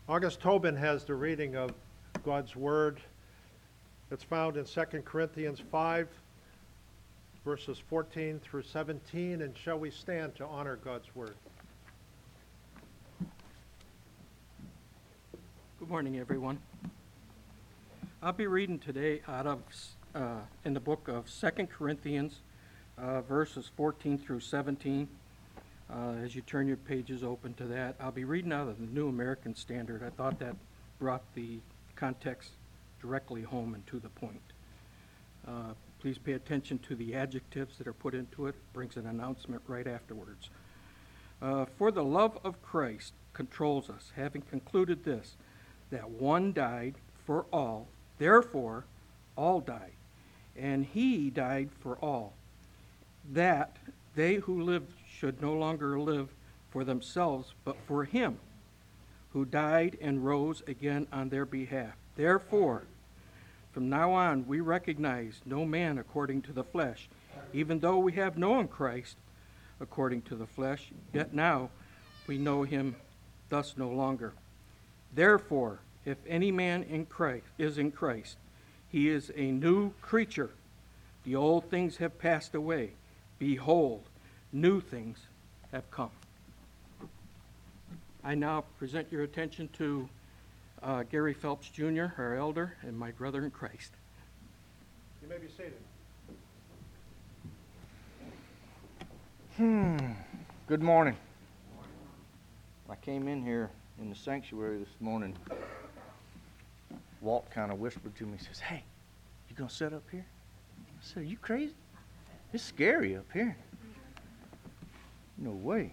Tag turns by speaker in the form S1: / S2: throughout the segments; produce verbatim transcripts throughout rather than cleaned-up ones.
S1: August Tobin has the reading of God's Word. It's found in Second Corinthians five, verses fourteen through seventeen. And shall we stand to honor God's Word?
S2: Good morning, everyone. I'll be reading today out of, uh, in the book of Second Corinthians, uh, verses fourteen through seventeen. Uh, as you turn your pages open to that, I'll be reading out of the New American Standard. I thought that brought the context directly home and to the point. Uh, please pay attention to the adjectives that are put into it. It brings an announcement right afterwards. Uh, For the love of Christ controls us, having concluded this, that one died for all, therefore all died. And he died for all, that they who live should no longer live for themselves, but for him who died and rose again on their behalf. Therefore, from now on, we recognize no man according to the flesh, even though we have known Christ according to the flesh, yet now we know him thus no longer. Therefore, if any man in Christ is in Christ, he is a new creature. The old things have passed away. Behold, new things have come. I now present your attention to uh, Gary Phelps Junior, our elder, and my brother in Christ.
S1: You may be seated.
S3: Hmm. Good morning. I came in here in the sanctuary this morning. Walt kind of whispered to me, he says, "Hey, you gonna sit up here?" I said, "Are you crazy? It's scary up here." No way.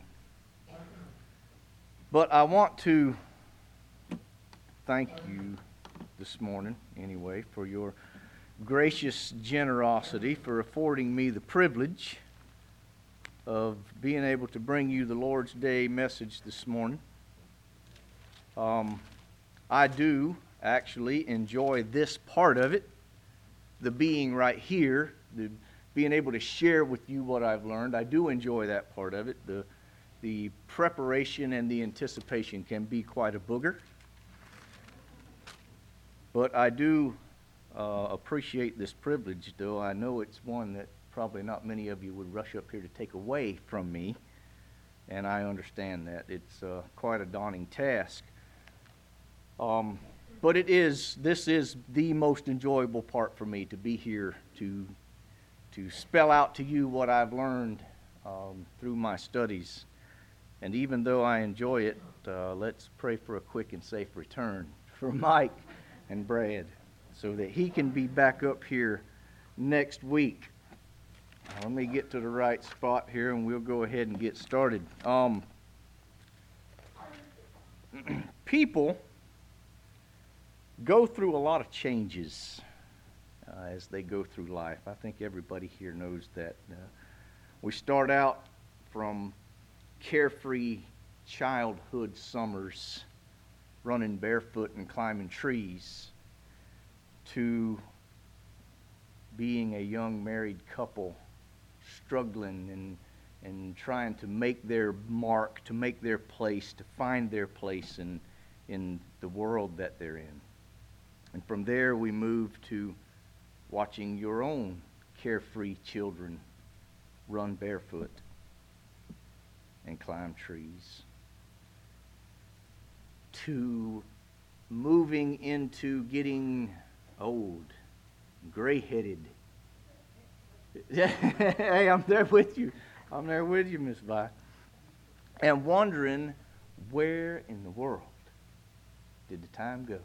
S3: But I want to thank you this morning, anyway, for your gracious generosity, for affording me the privilege of being able to bring you the Lord's Day message this morning. Um, I do actually enjoy this part of it, the being right here, the being able to share with you what I've learned. I do enjoy that part of it. The, the preparation and the anticipation can be quite a booger. But I do uh, appreciate this privilege, though I know it's one that probably not many of you would rush up here to take away from me. And I understand that. It's uh, quite a daunting task. Um, but it is, this is the most enjoyable part for me, to be here to to spell out to you what I've learned um, through my studies. And even though I enjoy it, uh, let's pray for a quick and safe return for Mike and Brad, so that he can be back up here next week. Let me get to the right spot here, and we'll go ahead and get started. Um, people go through a lot of changes Uh, as they go through life. I think everybody here knows that. Uh, we start out from carefree childhood summers, running barefoot and climbing trees, to being a young married couple, struggling and and trying to make their mark, to make their place, to find their place in in the world that they're in. And from there we move to watching your own carefree children run barefoot and climb trees, to moving into getting old, gray-headed. Hey, I'm there with you. I'm there with you, Miss Vi. And wondering, where in the world did the time go?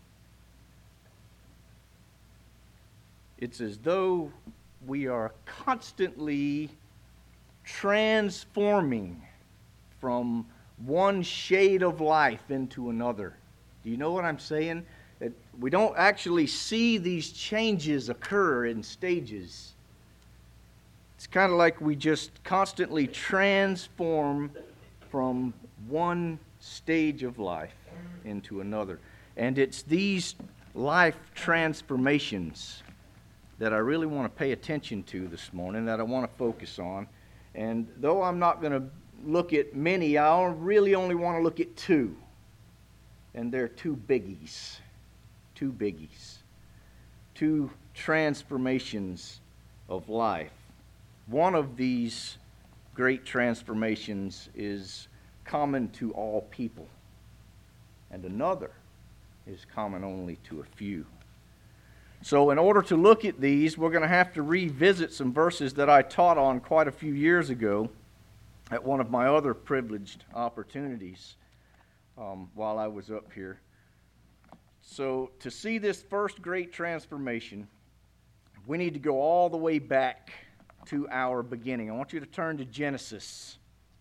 S3: It's as though we are constantly transforming from one shade of life into another. Do you know what I'm saying? That we don't actually see these changes occur in stages. It's kind of like we just constantly transform from one stage of life into another. And it's these life transformations that I really want to pay attention to this morning, that I want to focus on. And though I'm not going to look at many, I really only want to look at two. and there are two biggies. Two biggies. Two transformations of life. One of these great transformations is common to all people, and another is common only to a few. So in order to look at these, we're going to have to revisit some verses that I taught on quite a few years ago at one of my other privileged opportunities um, while I was up here. So to see this first great transformation, we need to go all the way back to our beginning. I want you to turn to Genesis.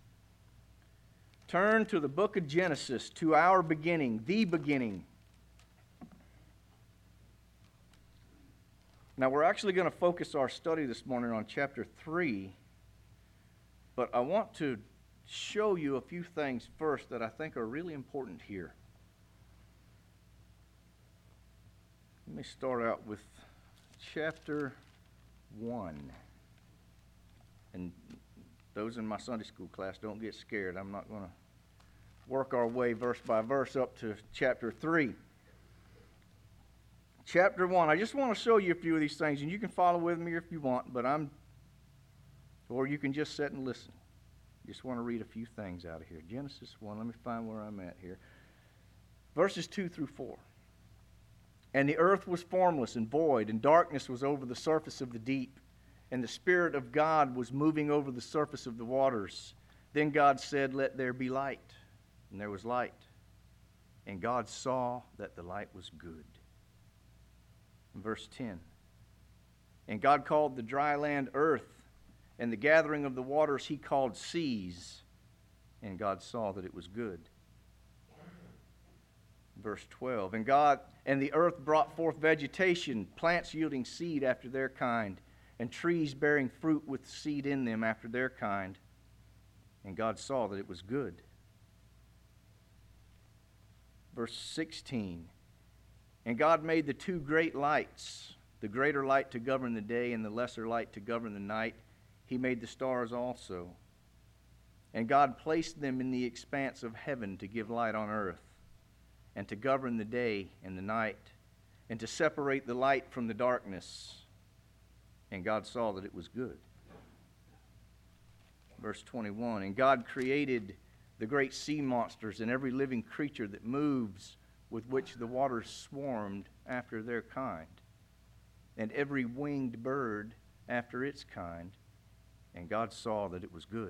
S3: Turn to the book of Genesis, to our beginning, the beginning. Now, we're actually going to focus our study this morning on chapter three, but I want to show you a few things first that I think are really important here. Let me start out with chapter one. And those in my Sunday school class, don't get scared. I'm not going to work our way verse by verse up to chapter three. Chapter one, I just want to show you a few of these things, and you can follow with me if you want, but I'm, or you can just sit and listen. Just want to read a few things out of here. Genesis one, let me find where I'm at here. Verses two through four. And the earth was formless and void, and darkness was over the surface of the deep, and the Spirit of God was moving over the surface of the waters. Then God said, "Let there be light." And there was light. And God saw that the light was good. Verse ten. And God called the dry land earth, and the gathering of the waters he called seas. And God saw that it was good. Verse twelve. And God and the earth brought forth vegetation, plants yielding seed after their kind, and trees bearing fruit with seed in them after their kind. And God saw that it was good. Verse sixteen. And God made the two great lights, the greater light to govern the day and the lesser light to govern the night. He made the stars also. And God placed them in the expanse of heaven to give light on earth, and to govern the day and the night, and to separate the light from the darkness. And God saw that it was good. Verse twenty-one. And God created the great sea monsters and every living creature that moves, with which the waters swarmed after their kind, and every winged bird after its kind. And God saw that it was good.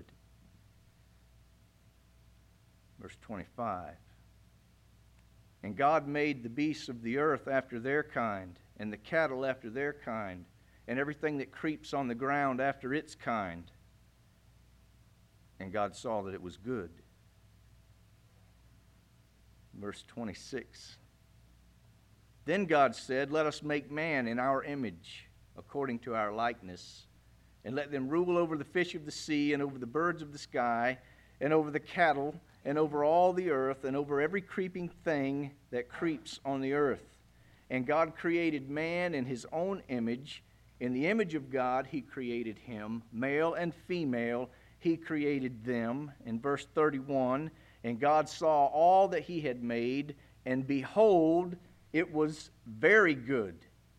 S3: Verse twenty-five. And God made the beasts of the earth after their kind, and the cattle after their kind, and everything that creeps on the ground after its kind. And God saw that it was good. Verse twenty-six. Then God said, "Let us make man in our image, according to our likeness, and let them rule over the fish of the sea, and over the birds of the sky, and over the cattle, and over all the earth, and over every creeping thing that creeps on the earth." And God created man in his own image. In the image of God he created him. Male and female he created them. In verse thirty-one, and God saw all that he had made, and behold, it was very good.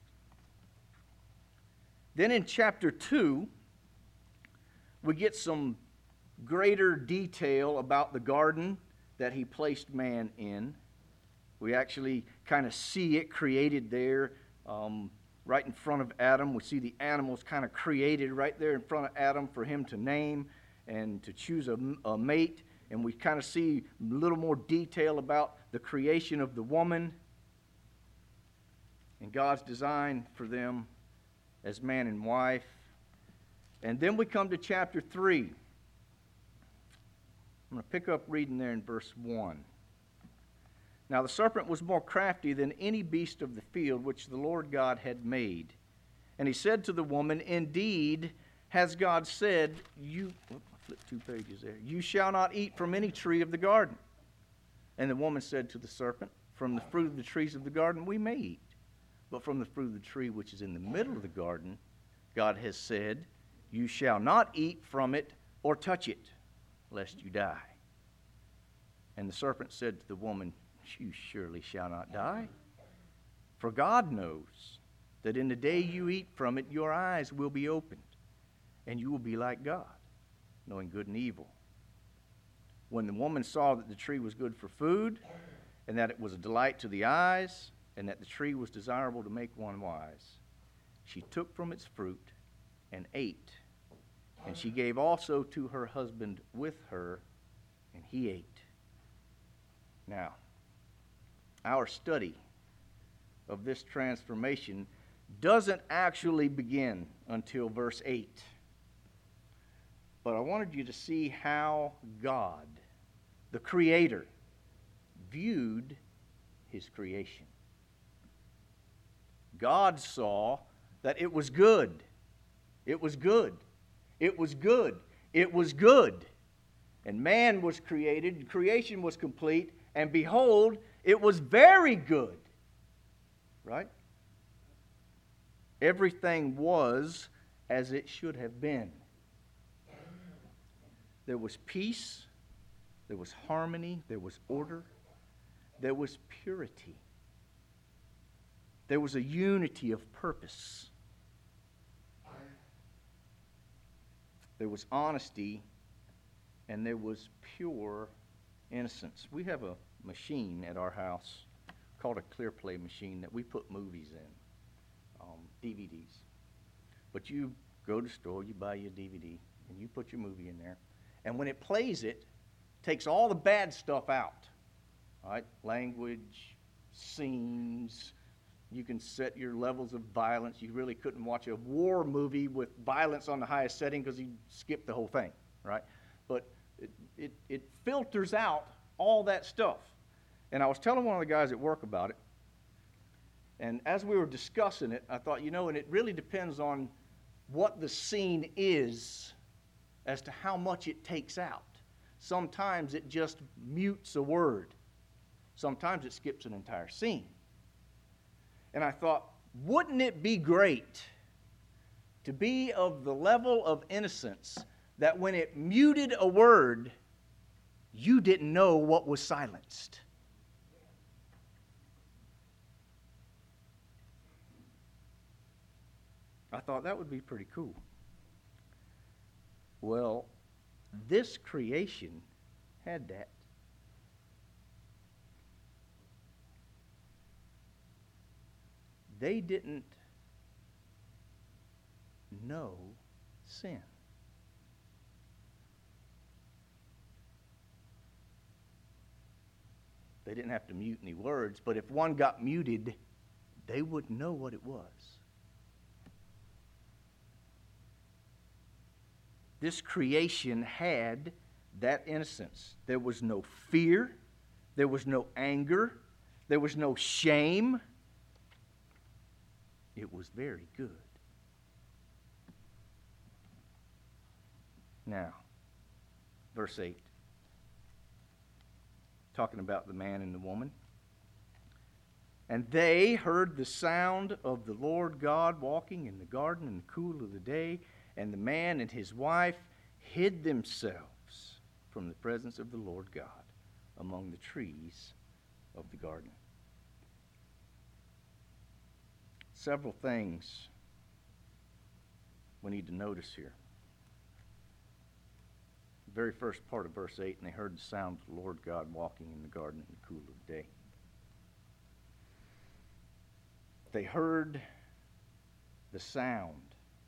S3: Then in chapter two, we get some greater detail about the garden that he placed man in. We actually kind of see it created there um, right in front of Adam. We see the animals kind of created right there in front of Adam for him to name and to choose a, a mate. And we kind of see a little more detail about the creation of the woman and God's design for them as man and wife. And then we come to chapter three. I'm going to pick up reading there in verse one. Now the serpent was more crafty than any beast of the field which the Lord God had made. And he said to the woman, "Indeed, has God said, you..." Flip two pages there. "You shall not eat from any tree of the garden." And the woman said to the serpent, "From the fruit of the trees of the garden we may eat. But from the fruit of the tree which is in the middle of the garden, God has said, you shall not eat from it or touch it, lest you die." And the serpent said to the woman, you surely shall not die. For God knows that in the day you eat from it, your eyes will be opened, and you will be like God, knowing good and evil. When the woman saw that the tree was good for food, and that it was a delight to the eyes, and that the tree was desirable to make one wise, she took from its fruit and ate. And she gave also to her husband with her, and he ate. Now, our study of this transformation doesn't actually begin until verse eight. But I wanted you to see how God, the Creator, viewed His creation. God saw that it was good. It was good. It was good. It was good. And man was created, creation was complete, and behold, it was very good. Right? Everything was as it should have been. There was peace, there was harmony, there was order, there was purity. There was a unity of purpose. There was honesty, and there was pure innocence. We have a machine at our house called a ClearPlay machine that we put movies in, um, D V Ds. But you go to the store, you buy your D V D, and you put your movie in there. And when it plays it, it takes all the bad stuff out. All right? Language, scenes. You can set your levels of violence. You really couldn't watch a war movie with violence on the highest setting because you skip the whole thing, right? But it, it, it filters out all that stuff. And I was telling one of the guys at work about it, and as we were discussing it, I thought, you know, and it really depends on what the scene is as to how much it takes out. Sometimes it just mutes a word. Sometimes it skips an entire scene. And I thought, wouldn't it be great to be of the level of innocence that when it muted a word, you didn't know what was silenced? I thought that would be pretty cool. Well, this creation had that. They didn't know sin. They didn't have to mute any words, but if one got muted, they wouldn't know what it was. This creation had that innocence. There was no fear. There was no anger. There was no shame. It was very good. Now, verse eight. Talking about the man and the woman. And they heard the sound of the Lord God walking in the garden in the cool of the day, and the man and his wife hid themselves from the presence of the Lord God among the trees of the garden. Several things we need to notice here. The very first part of verse eight, and they heard the sound of the Lord God walking in the garden in the cool of the day. They heard the sound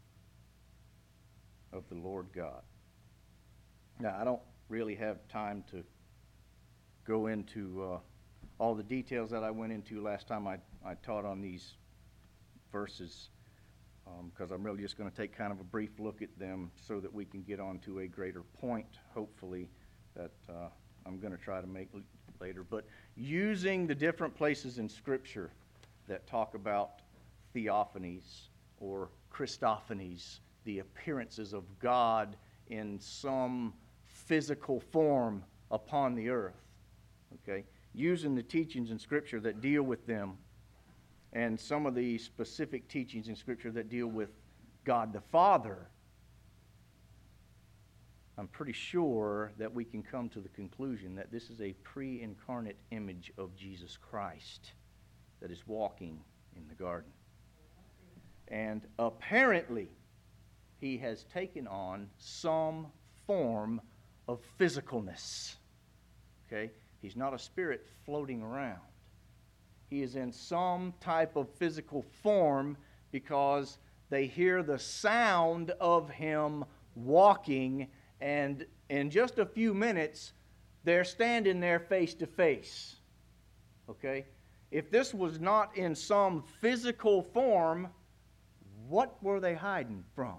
S3: of the Lord God. Now, I don't really have time to go into uh, all the details that I went into last time I, I taught on these verses, because um, I'm really just going to take kind of a brief look at them so that we can get on to a greater point, hopefully, that uh, I'm going to try to make later. But using the different places in Scripture that talk about theophanies or Christophanies, the appearances of God in some physical form upon the earth, okay? Using the teachings in Scripture that deal with them, and some of the specific teachings in Scripture that deal with God the Father, I'm pretty sure that we can come to the conclusion that this is a pre-incarnate image of Jesus Christ that is walking in the garden. And apparently, he has taken on some form of physicalness. Okay? He's not a spirit floating around. He is in some type of physical form because they hear the sound of him walking, and in just a few minutes, they're standing there face to face. Okay? If this was not in some physical form, what were they hiding from?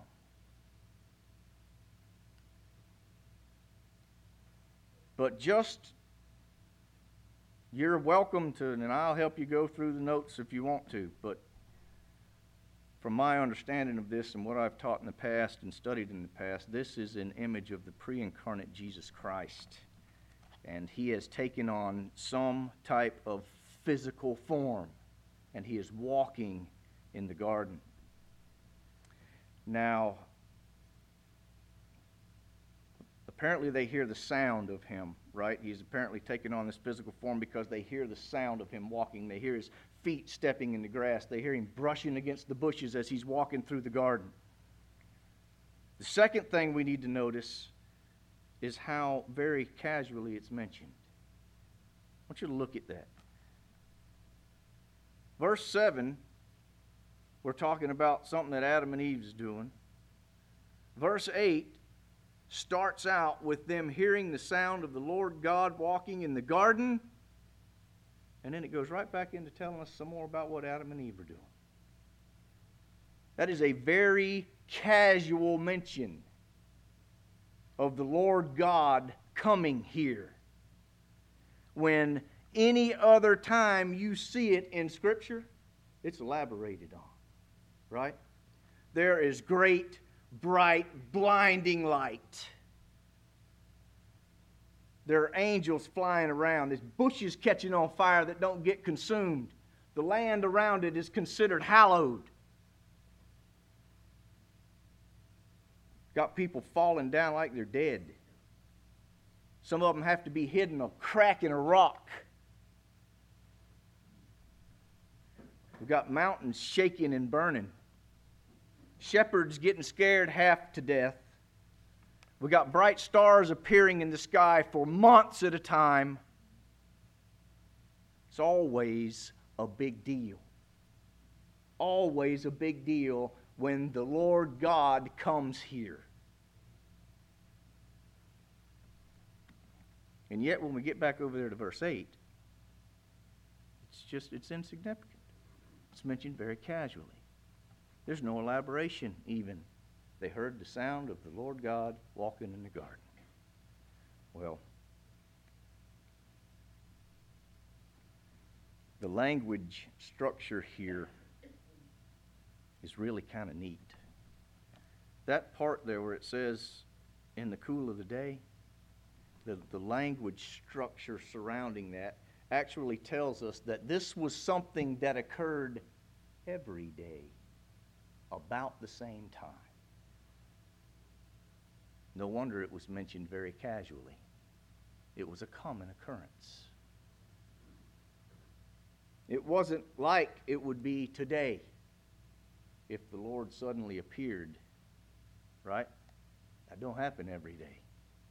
S3: But just, you're welcome to, and I'll help you go through the notes if you want to, but from my understanding of this and what I've taught in the past and studied in the past, this is an image of the pre-incarnate Jesus Christ. And he has taken on some type of physical form, and he is walking in the garden. Now, apparently they hear the sound of him, right? He's apparently taken on this physical form because they hear the sound of him walking. They hear his feet stepping in the grass. They hear him brushing against the bushes as he's walking through the garden. The second thing we need to notice is how very casually it's mentioned. I want you to look at that. Verse seven, we're talking about something that Adam and Eve is doing. Verse eight starts out with them hearing the sound of the Lord God walking in the garden. And then it goes right back into telling us some more about what Adam and Eve are doing. That is a very casual mention of the Lord God coming here. When any other time you see it in Scripture, it's elaborated on. Right? There is great, bright, blinding light. There are angels flying around. There's bushes catching on fire that don't get consumed. The land around it is considered hallowed. Got people falling down like they're dead. Some of them have to be hidden a crack in a rock. We've got mountains shaking and burning. Shepherds getting scared half to death. We got bright stars appearing in the sky for months at a time. It's always a big deal. Always a big deal when the Lord God comes here. And yet when we get back over there to verse eight, it's just, it's insignificant. It's mentioned very casually. There's no elaboration even. They heard the sound of the Lord God walking in the garden. Well, the language structure here is really kind of neat. That part there where it says, in the cool of the day, the, the language structure surrounding that actually tells us that this was something that occurred every day, about the same time. No wonder it was mentioned very casually. It was a common occurrence. It wasn't like it would be today if the Lord suddenly appeared, right? That don't happen every day.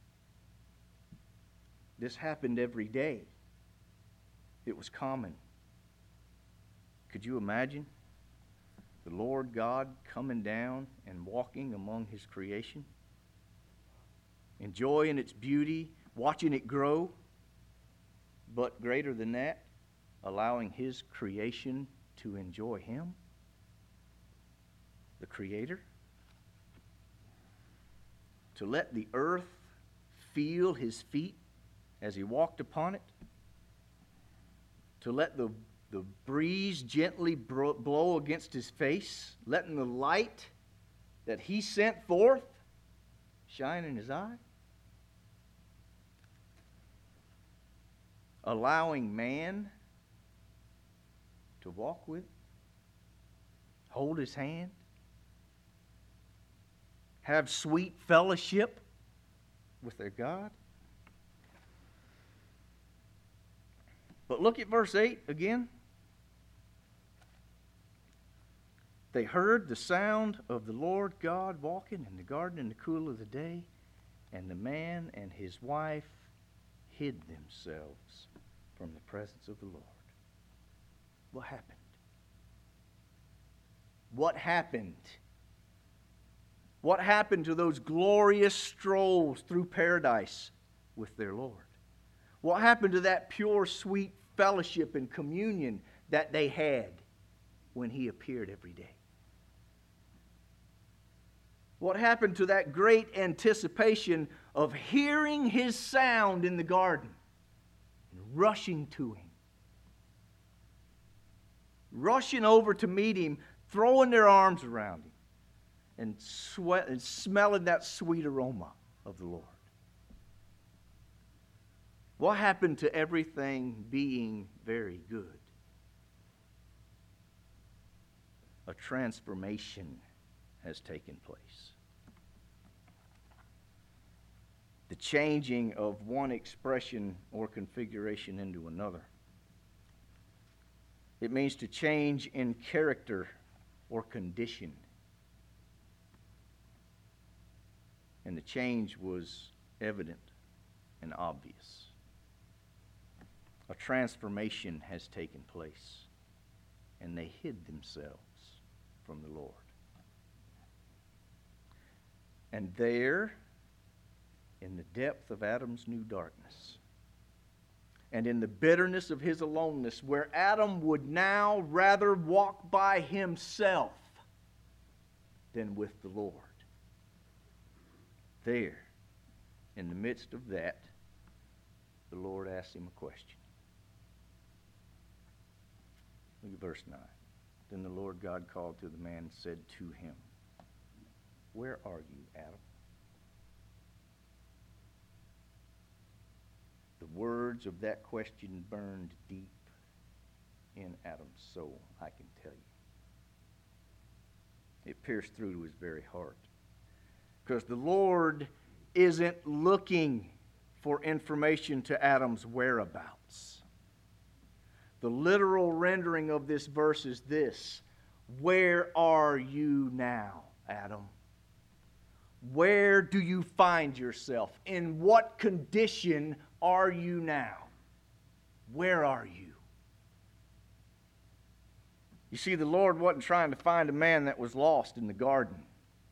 S3: This happened every day. It was common. Could you imagine the Lord God coming down and walking among His creation? Enjoying its beauty, watching it grow, but greater than that, allowing His creation to enjoy Him, the Creator, to let the earth feel His feet as He walked upon it, to let the, the breeze gently blow against His face, letting the light that He sent forth shine in His eye, allowing man to walk with, hold his hand, have sweet fellowship with their God. But look at verse eight again. They heard the sound of the Lord God walking in the garden in the cool of the day, and the man and his wife hid themselves from the presence of the Lord. What happened? What happened? What happened to those glorious strolls through paradise with their Lord? What happened to that pure, sweet fellowship and communion that they had when He appeared every day? What happened to that great anticipation of hearing His sound in the garden and rushing to Him? Rushing over to meet Him, throwing their arms around Him, and, sweat, and smelling that sweet aroma of the Lord. What happened to everything being very good? A transformation has taken place. The changing of one expression or configuration into another. It means to change in character or condition. And the change was evident and obvious. A transformation has taken place, and they hid themselves from the Lord. And there, in the depth of Adam's new darkness, and in the bitterness of his aloneness, where Adam would now rather walk by himself than with the Lord, there, in the midst of that, the Lord asked him a question. Look at verse nine. Then the Lord God called to the man and said to him, "Where are you, Adam?" The words of that question burned deep in Adam's soul, I can tell you. It pierced through to his very heart. Because the Lord isn't looking for information to Adam's whereabouts. The literal rendering of this verse is this: where are you now, Adam? Where do you find yourself? In what condition are you now? Where are you? You see, the Lord wasn't trying to find a man that was lost in the garden.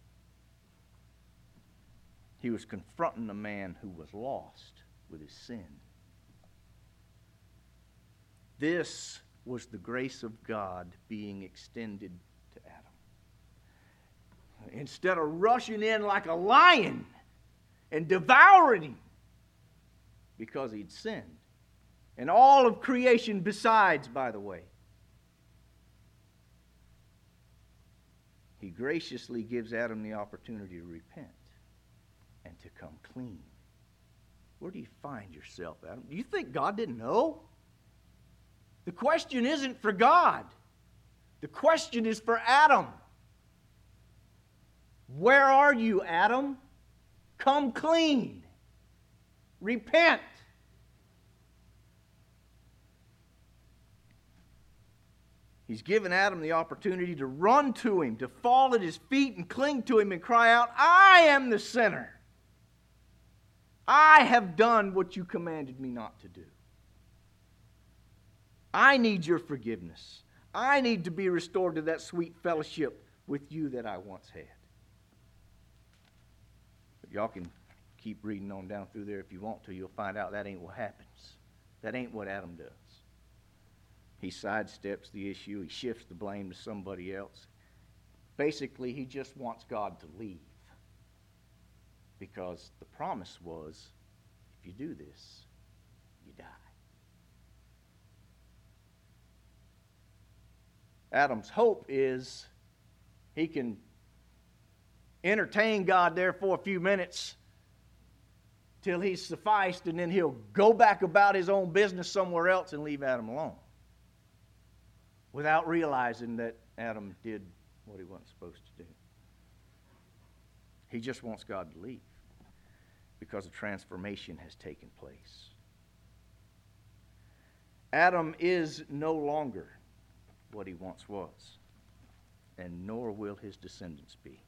S3: He was confronting a man who was lost with his sin. This was the grace of God being extended to Adam. Instead of rushing in like a lion and devouring him because he'd sinned, and all of creation besides, by the way, He graciously gives Adam the opportunity to repent and to come clean. Where do you find yourself, Adam? Do you think God didn't know? The question isn't for God. The question is for Adam. Where are you, Adam? Come clean. Repent. He's given Adam the opportunity to run to Him, to fall at His feet and cling to Him and cry out, "I am the sinner. I have done what you commanded me not to do. I need your forgiveness. I need to be restored to that sweet fellowship with you that I once had." But y'all can keep reading on down through there if you want to. You'll find out that ain't what happens. That ain't what Adam does. He sidesteps the issue. He shifts the blame to somebody else. Basically, he just wants God to leave. Because the promise was, if you do this, you die. Adam's hope is he can entertain God there for a few minutes till he's sufficed, and then he'll go back about his own business somewhere else and leave Adam alone, without realizing that Adam did what he wasn't supposed to do. He just wants God to leave. because a transformation has taken place. Adam is no longer what he once was, and nor will his descendants be.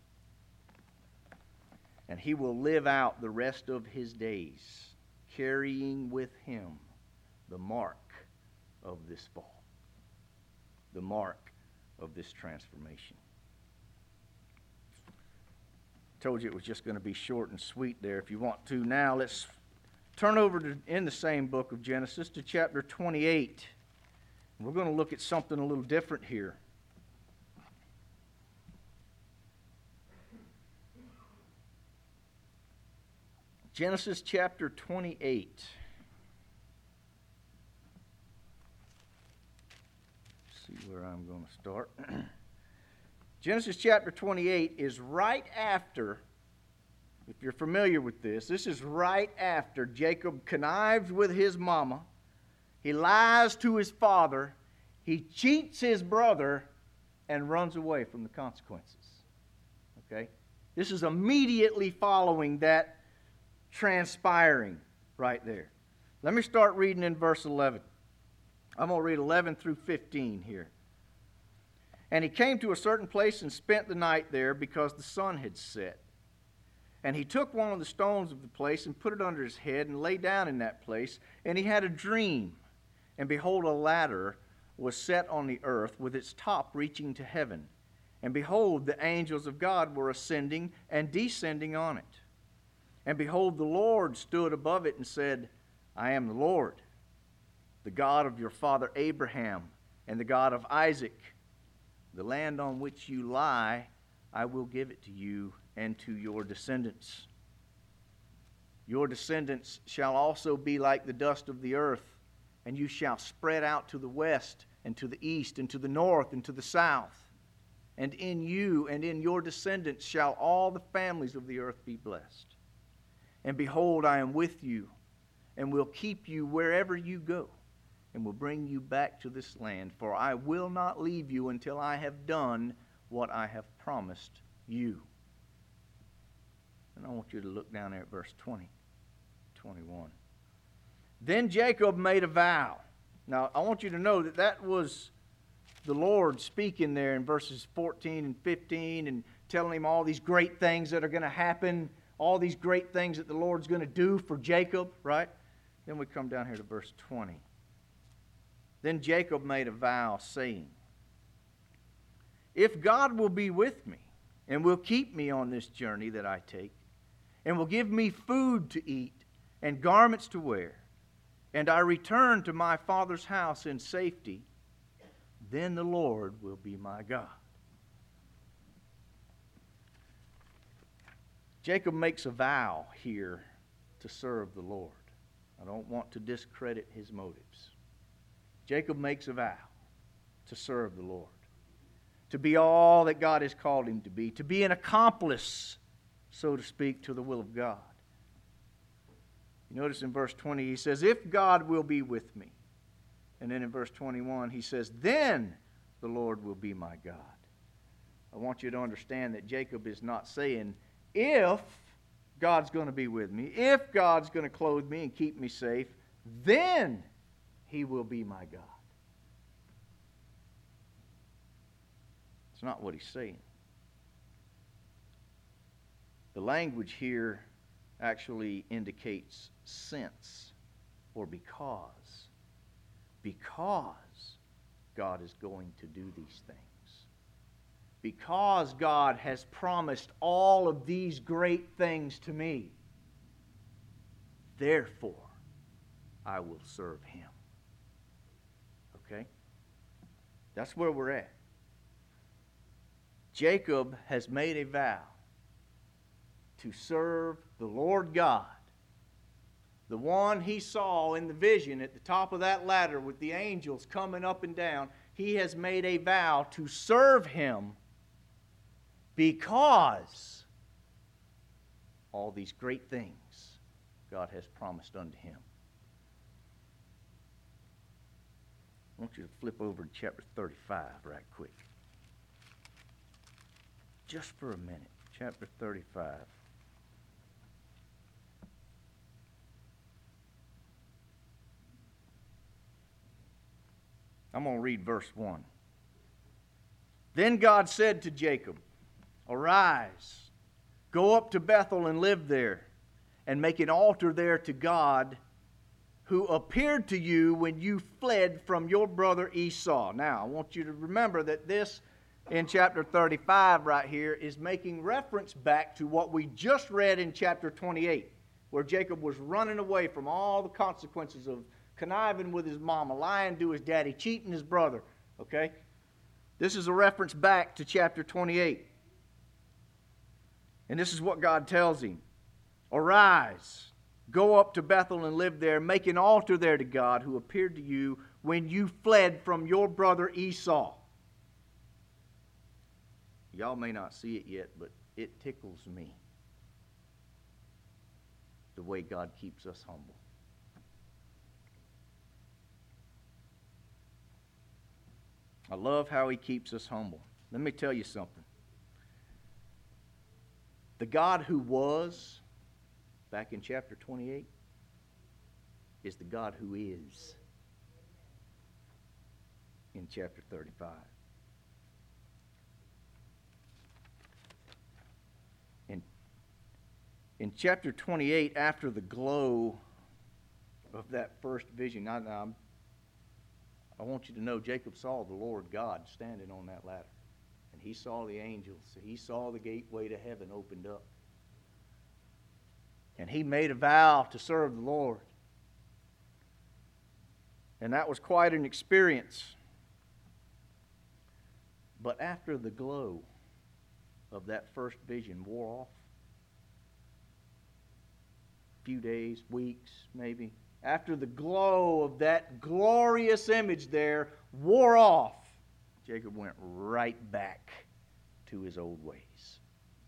S3: And he will live out the rest of his days, carrying with him the mark of this fall, the mark of this transformation. Told you it was just going to be short and sweet there. If you want to now, let's turn over to, in the same book of Genesis, to chapter twenty-eight. We're going to look at something a little different here. Genesis chapter twenty-eight. Let's see where I'm going to start. Genesis chapter twenty-eight is right after, if you're familiar with this, this is right after Jacob connives with his mama. He lies to his father. He cheats his brother and runs away from the consequences. Okay? This is immediately following that transpiring right there. Let me start reading in verse eleven. I'm going to read eleven through fifteen here. And he came to a certain place and spent the night there because the sun had set. And he took one of the stones of the place and put it under his head and lay down in that place. And he had a dream. And behold, a ladder was set on the earth with its top reaching to heaven. And behold, the angels of God were ascending and descending on it. And behold, the Lord stood above it and said, I am the Lord, the God of your father Abraham and the God of Isaac. The land on which you lie, I will give it to you and to your descendants. Your descendants shall also be like the dust of the earth, and you shall spread out to the west and to the east and to the north and to the south. And in you and in your descendants shall all the families of the earth be blessed. And behold, I am with you, and will keep you wherever you go, and will bring you back to this land, for I will not leave you until I have done what I have promised you. And I want you to look down there at verse twenty, twenty-one. Then Jacob made a vow. Now, I want you to know that that was the Lord speaking there in verses fourteen and fifteen and telling him all these great things that are going to happen, all these great things that the Lord's going to do for Jacob, right? Then we come down here to verse twenty. Then Jacob made a vow, saying, if God will be with me, and will keep me on this journey that I take, and will give me food to eat, and garments to wear, and I return to my father's house in safety, then the Lord will be my God. Jacob makes a vow here to serve the Lord. I don't want to discredit his motives. Jacob makes a vow to serve the Lord, to be all that God has called him to be, to be an accomplice, so to speak, to the will of God. You notice in verse twenty, he says, if God will be with me. And then in verse twenty-one, he says, then the Lord will be my God. I want you to understand that Jacob is not saying, if God's going to be with me, if God's going to clothe me and keep me safe, then He will be my God. It's not what he's saying. The language here actually indicates since or because. Because God is going to do these things. Because God has promised all of these great things to me. Therefore, I will serve Him. Okay? That's where we're at. Jacob has made a vow to serve the Lord God, the one he saw in the vision at the top of that ladder with the angels coming up and down. He has made a vow to serve Him because all these great things God has promised unto him. I want you to flip over to chapter thirty-five right quick. Just for a minute. Chapter thirty-five. I'm going to read verse one. Then God said to Jacob, "Arise, go up to Bethel and live there, and make an altar there to God, who appeared to you when you fled from your brother Esau." Now, I want you to remember that this, in chapter thirty-five right here, is making reference back to what we just read in chapter twenty-eight, where Jacob was running away from all the consequences of conniving with his mama, lying to his daddy, cheating his brother. Okay? This is a reference back to chapter twenty-eight. And this is what God tells him. "Arise, go up to Bethel and live there, make an altar there to God, who appeared to you when you fled from your brother Esau." Y'all may not see it yet, but it tickles me the way God keeps us humble. I love how He keeps us humble. Let me tell you something. The God who was, back in chapter twenty-eight, is the God who is in chapter thirty-five. In, in chapter twenty-eight, after the glow of that first vision, I, I'm I want you to know Jacob saw the Lord God standing on that ladder. And he saw the angels. He saw the gateway to heaven opened up. And he made a vow to serve the Lord. And that was quite an experience. But after the glow of that first vision wore off, a few days, weeks, maybe, after the glow of that glorious image there wore off, Jacob went right back to his old ways.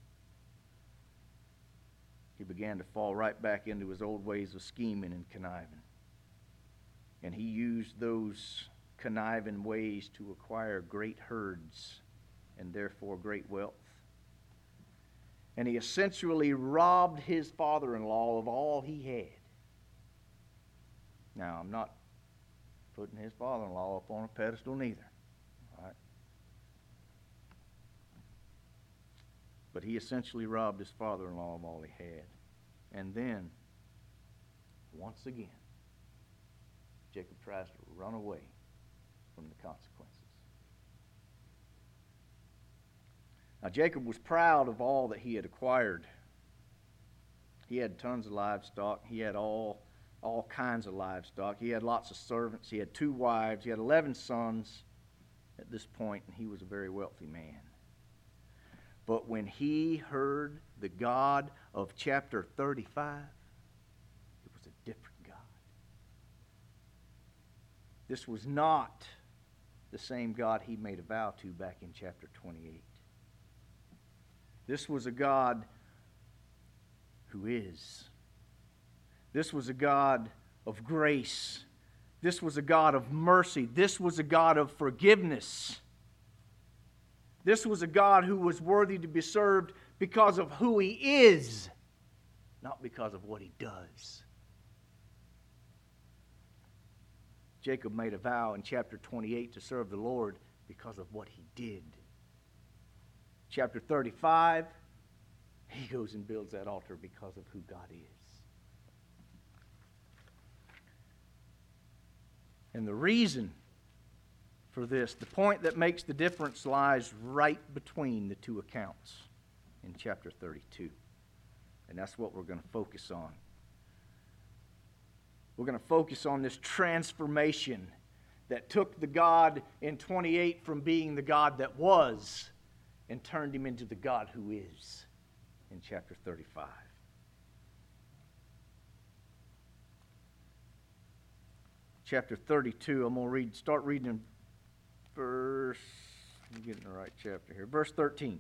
S3: He began to fall right back into his old ways of scheming and conniving. And he used those conniving ways to acquire great herds and therefore great wealth. And he essentially robbed his father-in-law of all he had. Now, I'm not putting his father-in-law up on a pedestal neither. All right? But he essentially robbed his father-in-law of all he had. And then, once again, Jacob tries to run away from the consequences. Now, Jacob was proud of all that he had acquired. He had tons of livestock. He had all all kinds of livestock. He had lots of servants. He had two wives. He had eleven sons at this point, and he was a very wealthy man. But when he heard the God of chapter thirty-five, it was a different God. This was not the same God he made a vow to back in chapter twenty-eight. This was a God who is. This was a God of grace. This was a God of mercy. This was a God of forgiveness. This was a God who was worthy to be served because of who He is, not because of what He does. Jacob made a vow in chapter twenty-eight to serve the Lord because of what he did. Chapter thirty-five, he goes and builds that altar because of who God is. And the reason for this, the point that makes the difference, lies right between the two accounts in chapter thirty-two. And that's what we're going to focus on. We're going to focus on this transformation that took the God in twenty-eight from being the God that was and turned him into the God who is in chapter thirty-five. Chapter thirty-two, I'm going to read, start reading in verse, I'm getting the right chapter here, verse thirteen.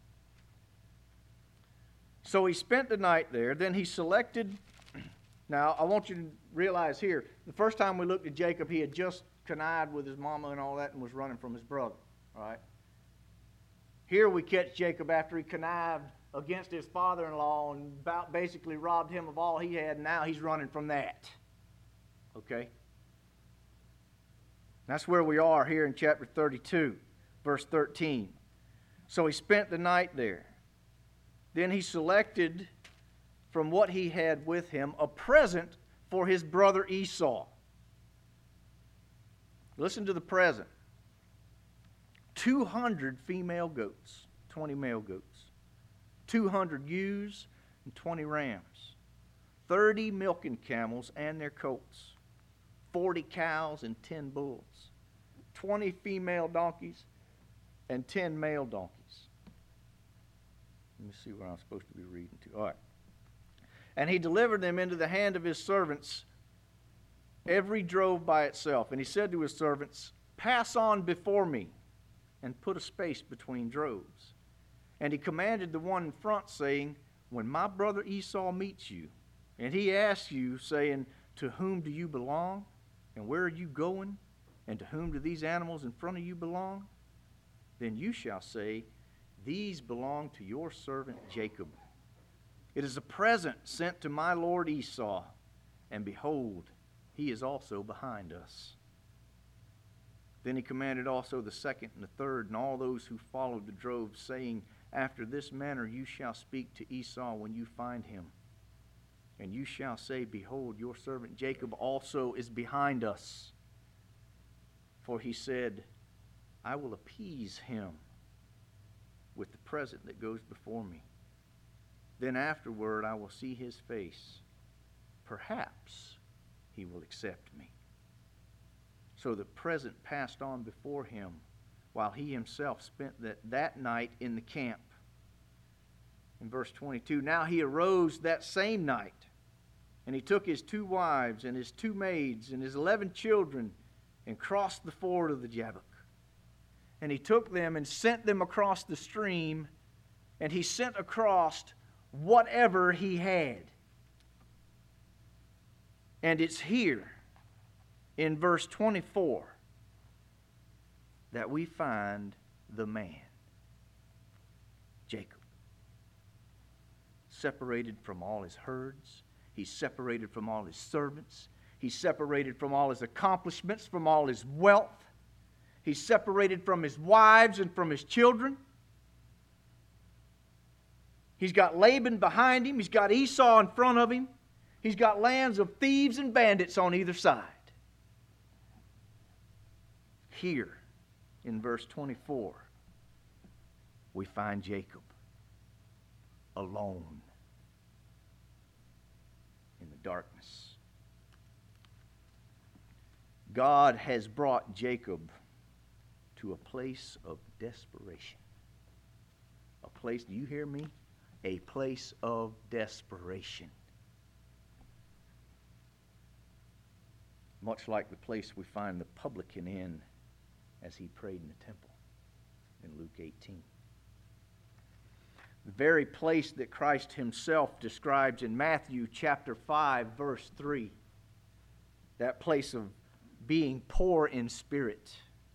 S3: So he spent the night there, then he selected. Now, I want you to realize here, the first time we looked at Jacob, he had just connived with his mama and all that and was running from his brother. All right? Here we catch Jacob after he connived against his father-in-law and about basically robbed him of all he had, and now he's running from that. Okay? That's where we are here in chapter thirty-two, verse thirteen. So he spent the night there. Then he selected from what he had with him a present for his brother Esau. Listen to the present. two hundred female goats, twenty male goats, two hundred ewes and twenty rams, thirty milking camels and their colts, forty cows and ten bulls, twenty female donkeys and ten male donkeys. Let me see where I'm supposed to be reading to. All right. And he delivered them into the hand of his servants, every drove by itself. And he said to his servants, pass on before me, and put a space between droves. And he commanded the one in front, saying, when my brother Esau meets you, and he asks you, saying, to whom do you belong? And where are you going? And to whom do these animals in front of you belong? Then you shall say, these belong to your servant Jacob. It is a present sent to my lord Esau, and behold, he is also behind us. Then he commanded also the second and the third, and all those who followed the drove, saying, after this manner you shall speak to Esau when you find him. And you shall say, behold, your servant Jacob also is behind us. For he said, I will appease him with the present that goes before me. Then afterward I will see his face. Perhaps he will accept me. So the present passed on before him, while he himself spent that, that night in the camp. In verse twenty-two, now he arose that same night, and he took his two wives and his two maids and his eleven children and crossed the ford of the Jabbok. And he took them and sent them across the stream, and he sent across whatever he had. And it's here in verse twenty-four that we find the man, Jacob. Separated from all his herds. He's separated from all his servants. He's separated from all his accomplishments, from all his wealth. He's separated from his wives and from his children. He's got Laban behind him. He's got Esau in front of him. He's got lands of thieves and bandits on either side. Here, in verse twenty-four, we find Jacob alone in the darkness. God has brought Jacob to a place of desperation. A place, do you hear me? A place of desperation. Much like the place we find the publican in as he prayed in the temple in Luke eighteen. The very place that Christ himself describes in Matthew chapter five, verse three. That place of being poor in spirit.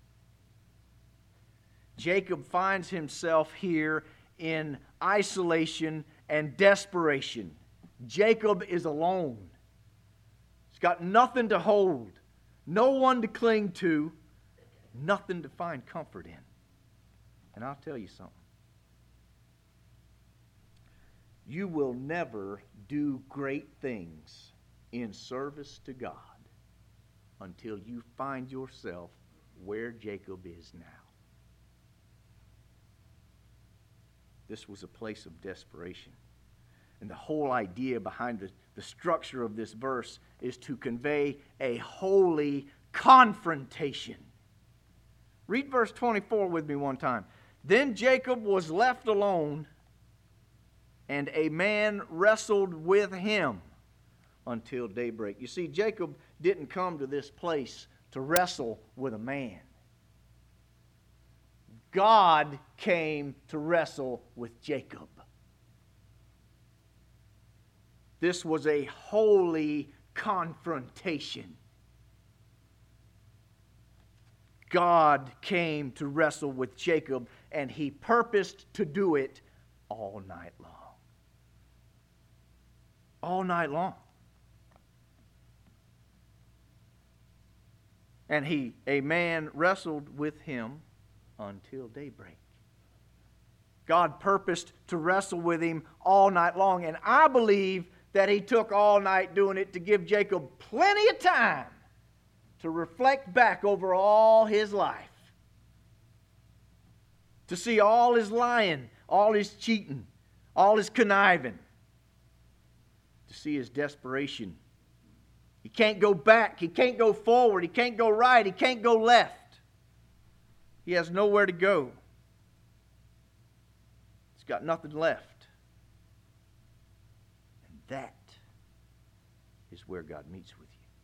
S3: Jacob finds himself here in isolation and desperation. Jacob is alone. He's got nothing to hold, no one to cling to, nothing to find comfort in. And I'll tell you something. You will never do great things in service to God until you find yourself where Jacob is now. This was a place of desperation. And the whole idea behind the, the structure of this verse is to convey a holy confrontation. Read verse twenty-four with me one time. Then Jacob was left alone, and a man wrestled with him until daybreak. You see, Jacob didn't come to this place to wrestle with a man. God came to wrestle with Jacob. This was a holy confrontation. God came to wrestle with Jacob, and he purposed to do it all night long. All night long. And he, a man, wrestled with him until daybreak. God purposed to wrestle with him all night long. And I believe that he took all night doing it to give Jacob plenty of time to reflect back over all his life. To see all his lying, all his cheating, all his conniving. To see his desperation. He can't go back. He can't go forward. He can't go right. He can't go left. He has nowhere to go. He's got nothing left. And that is where God meets with you.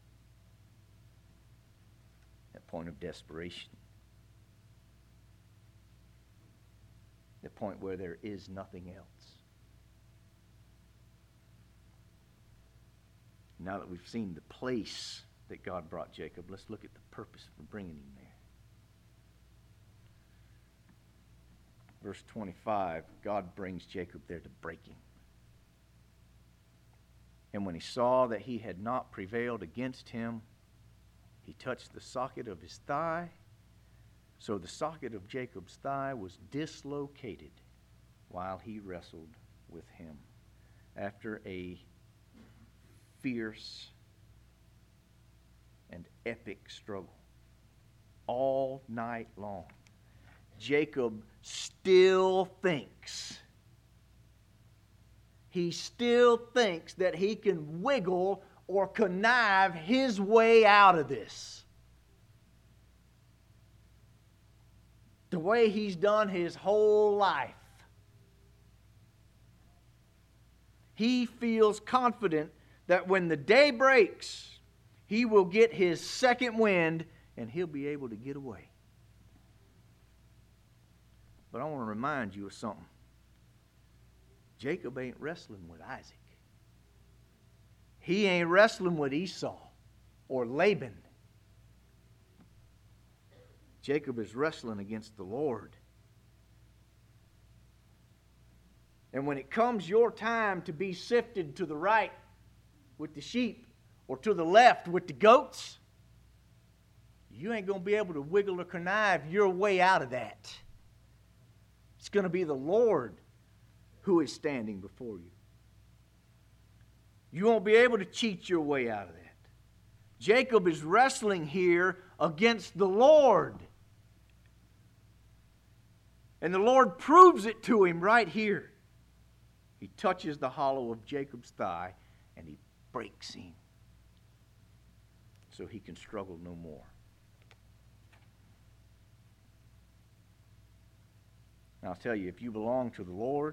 S3: That point of desperation. The point where there is nothing else. Now that we've seen the place that God brought Jacob, let's look at the purpose for bringing him there. Verse twenty-five, God brings Jacob there to break him. And when he saw that he had not prevailed against him, he touched the socket of his thigh. So the socket of Jacob's thigh was dislocated while he wrestled with him. After a fierce and epic struggle all night long, Jacob still thinks, he still thinks that he can wiggle or connive his way out of this. The way he's done his whole life. He feels confident that when the day breaks, he will get his second wind and he'll be able to get away. But I want to remind you of something. Jacob ain't wrestling with Isaac. He ain't wrestling with Esau or Laban. Jacob is wrestling against the Lord. And when it comes your time to be sifted to the right with the sheep or to the left with the goats, you ain't going to be able to wiggle or connive your way out of that. It's going to be the Lord who is standing before you. You won't be able to cheat your way out of that. Jacob is wrestling here against the Lord. And the Lord proves it to him right here. He touches the hollow of Jacob's thigh and he breaks him so he can struggle no more. Now I'll tell you, if you belong to the Lord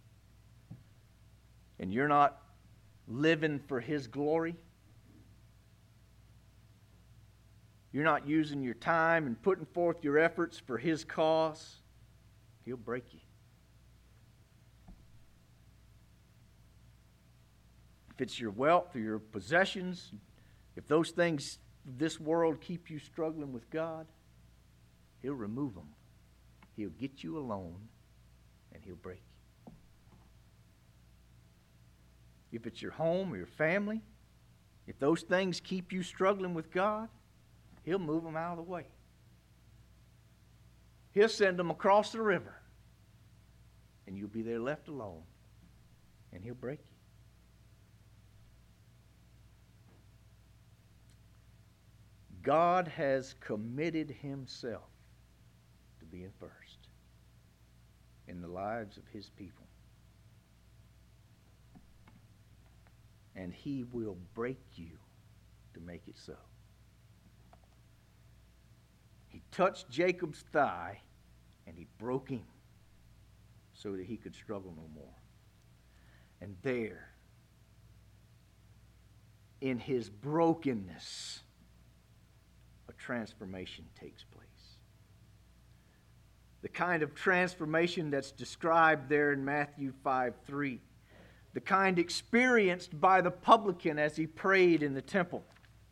S3: and you're not living for His glory, you're not using your time and putting forth your efforts for His cause, He'll break you. If it's your wealth or your possessions, if those things of this world keep you struggling with God, He'll remove them. He'll get you alone and He'll break you. If it's your home or your family, if those things keep you struggling with God, He'll move them out of the way. He'll send them across the river and you'll be there left alone and He'll break you. God has committed Himself to being first in the lives of His people. And He will break you to make it so. He touched Jacob's thigh and He broke him so that he could struggle no more. And there, in His brokenness, a transformation takes place. The kind of transformation that's described there in Matthew five three. The kind experienced by the publican as he prayed in the temple.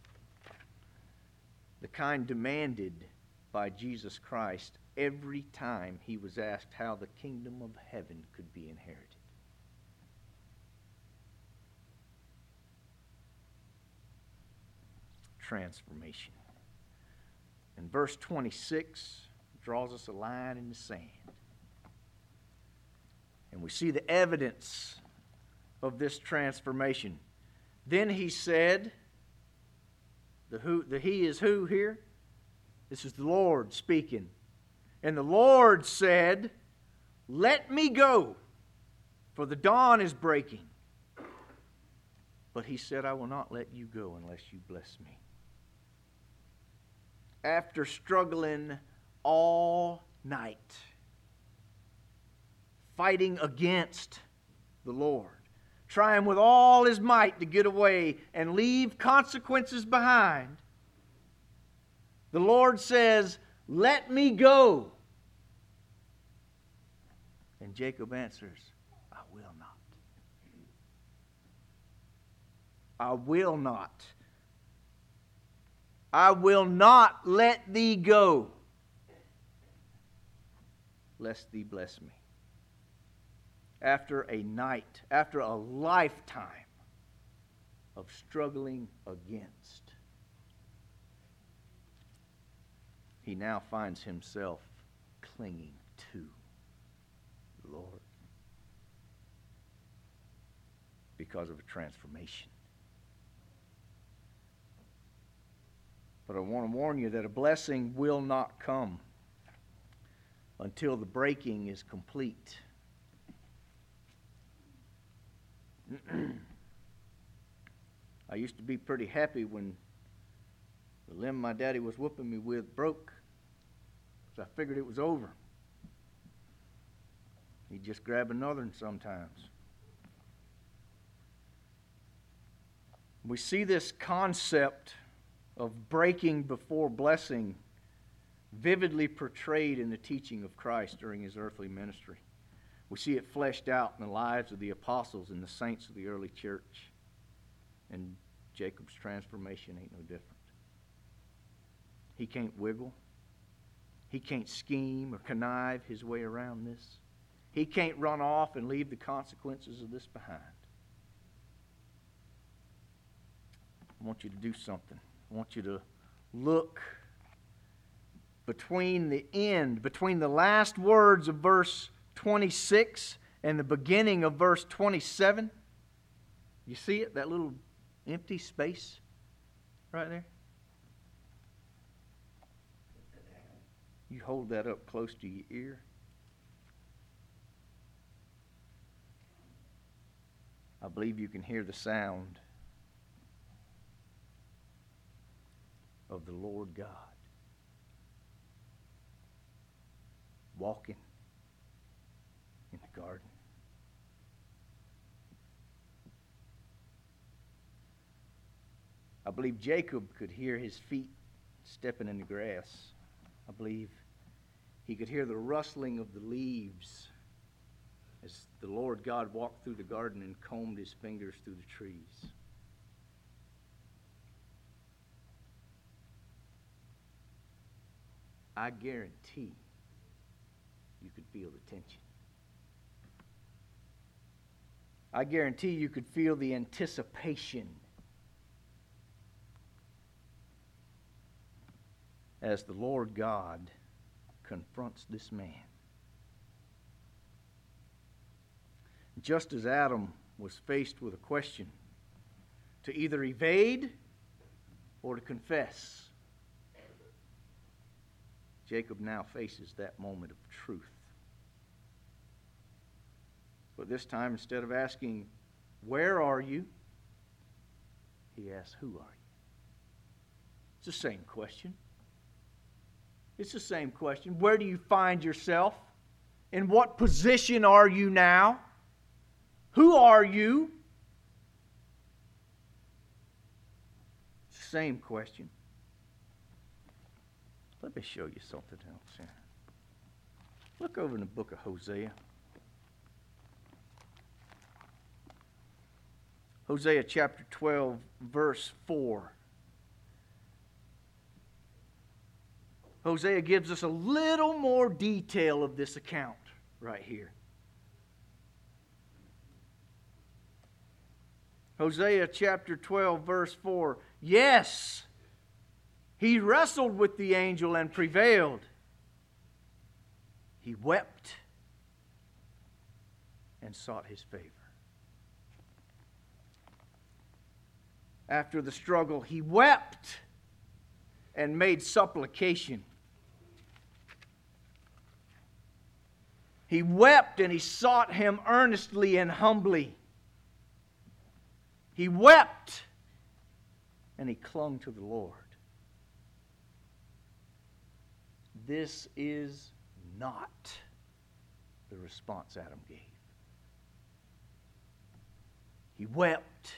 S3: The kind demanded by Jesus Christ every time He was asked how the kingdom of heaven could be inherited. Transformation. And verse twenty-six draws us a line in the sand. And we see the evidence of this transformation. Then he said, the, who, the he is who here? This is the Lord speaking. And the Lord said, let me go, for the dawn is breaking. But he said, I will not let you go unless you bless me. After struggling all night, fighting against the Lord, trying with all his might to get away and leave consequences behind, the Lord says, let me go. And Jacob answers, I will not. I will not. I will not let thee go, lest thee bless me. After a night, after a lifetime of struggling against, he now finds himself clinging to the Lord because of a transformation. But I want to warn you that a blessing will not come until the breaking is complete. I used to be pretty happy when the limb my daddy was whooping me with broke, so I figured it was over. He'd just grab another one sometimes. We see this concept of breaking before blessing vividly portrayed in the teaching of Christ during his earthly ministry. We see it fleshed out in the lives of the apostles and the saints of the early church. And Jacob's transformation ain't no different. He can't wiggle. He can't scheme or connive his way around this. He can't run off and leave the consequences of this behind. I want you to do something. I want you to look between the end, between the last words of verse twenty-six and the beginning of verse twenty-seven. You see it? That little empty space right there? You hold that up close to your ear. I believe you can hear the sound of the Lord God walking in the garden. I believe Jacob could hear his feet stepping in the grass. I believe he could hear the rustling of the leaves as the Lord God walked through the garden and combed his fingers through the trees. I guarantee you could feel the tension. I guarantee you could feel the anticipation as the Lord God confronts this man. Just as Adam was faced with a question to either evade or to confess, Jacob now faces that moment of truth. But this time, instead of asking, where are you? He asks, who are you? It's the same question. It's the same question. Where do you find yourself? In what position are you now? Who are you? It's the same question. Let me show you something else here. Look over in the book of Hosea. Hosea chapter twelve, verse four. Hosea gives us a little more detail of this account right here. Hosea chapter twelve, verse four. Yes, He wrestled with the angel and prevailed. He wept and sought his favor. After the struggle, he wept and made supplication. He wept and he sought him earnestly and humbly. He wept and he clung to the Lord. This is not the response Adam gave. He wept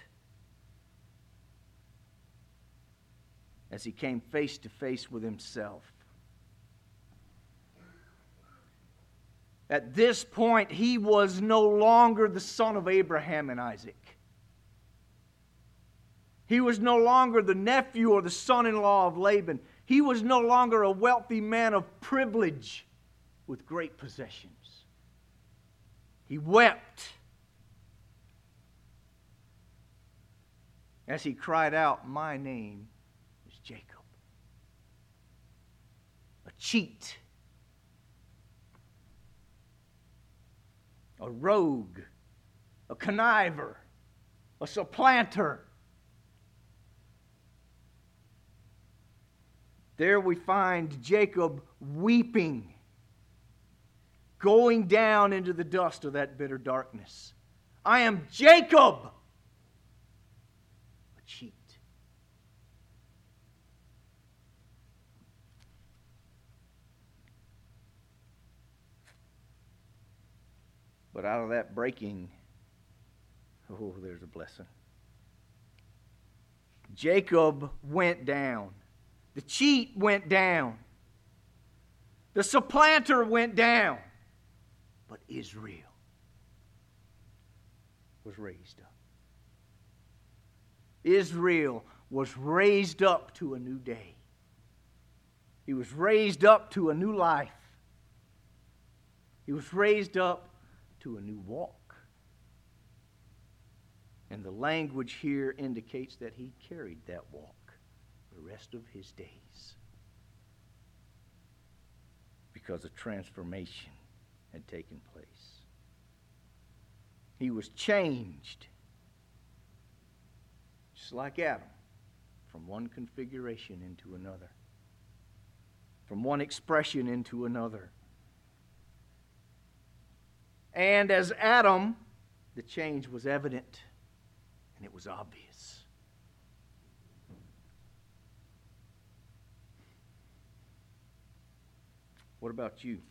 S3: as he came face to face with himself. At this point, he was no longer the son of Abraham and Isaac. He was no longer the nephew or the son-in-law of Laban. He was no longer a wealthy man of privilege with great possessions. He wept as he cried out, "My name is Jacob." A cheat, a rogue, a conniver, a supplanter. There we find Jacob weeping, going down into the dust of that bitter darkness. I am Jacob, a cheat. But out of that breaking, oh, there's a blessing. Jacob went down. The cheat went down. The supplanter went down. But Israel was raised up. Israel was raised up to a new day. He was raised up to a new life. He was raised up to a new walk. And the language here indicates that he carried that walk the rest of his days, because a transformation had taken place. He was changed, just like Adam, from one configuration into another, from one expression into another. And as Adam, the change was evident and it was obvious. What about you?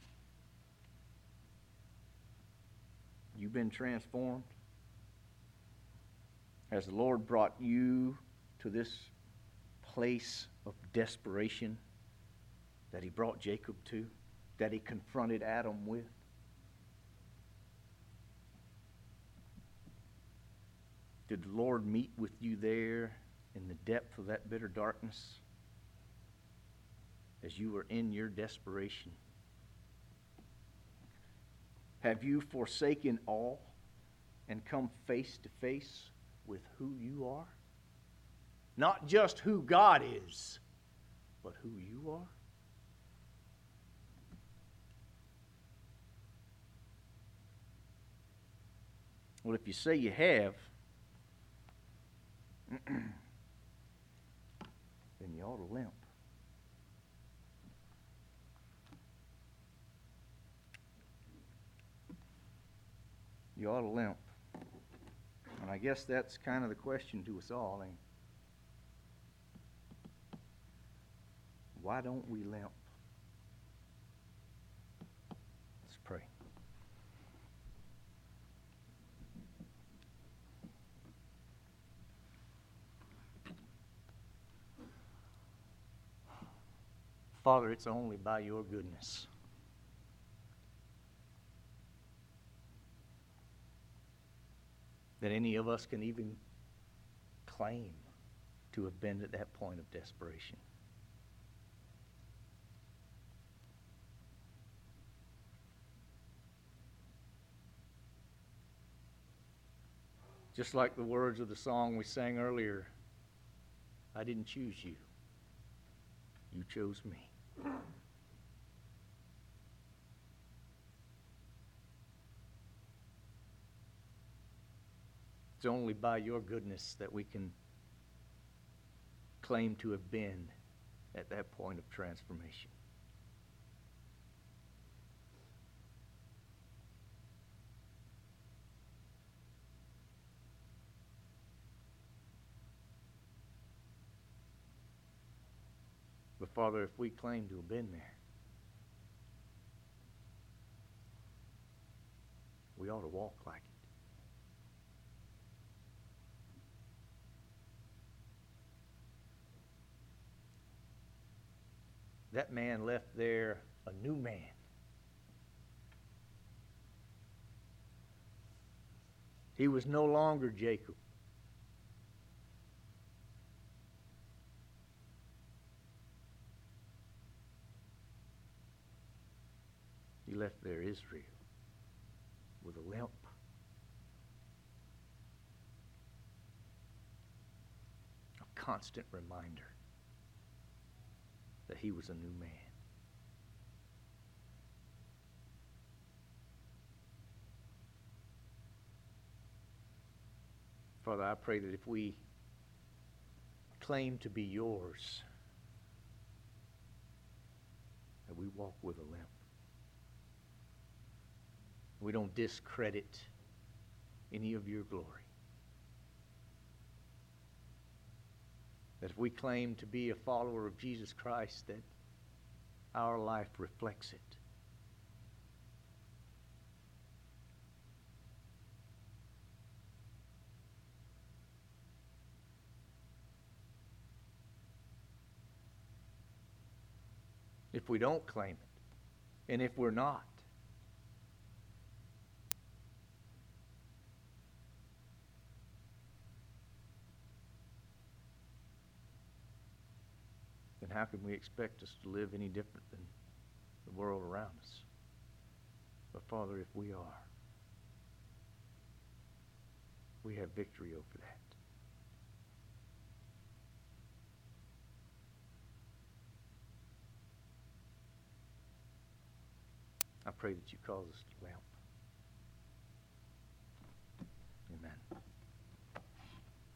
S3: You've been transformed? Has the Lord brought you to this place of desperation that He brought Jacob to, that He confronted Adam with? Did the Lord meet with you there in the depth of that bitter darkness as you were in your desperation? Have you forsaken all and come face to face with who you are? Not just who God is, but who you are? Well, if you say you have, then you ought to limp. You ought to limp. And I guess that's kind of the question to us all, ain't it? Why don't we limp? Let's pray. Father, it's only by your goodness that any of us can even claim to have been at that point of desperation. Just like the words of the song we sang earlier, I didn't choose you. You chose me. It's only by your goodness that we can claim to have been at that point of transformation. But Father, if we claim to have been there, we ought to walk like it. That man left there a new man. He was no longer Jacob. He left there Israel with a limp. A constant reminder that he was a new man. Father, I pray that if we claim to be yours, that we walk with a limp. We don't discredit any of your glory. That if we claim to be a follower of Jesus Christ, that our life reflects it. If we don't claim it, and if we're not, then how can we expect us to live any different than the world around us? But Father, if we are, we have victory over that. I pray that you cause us to lamp. Amen.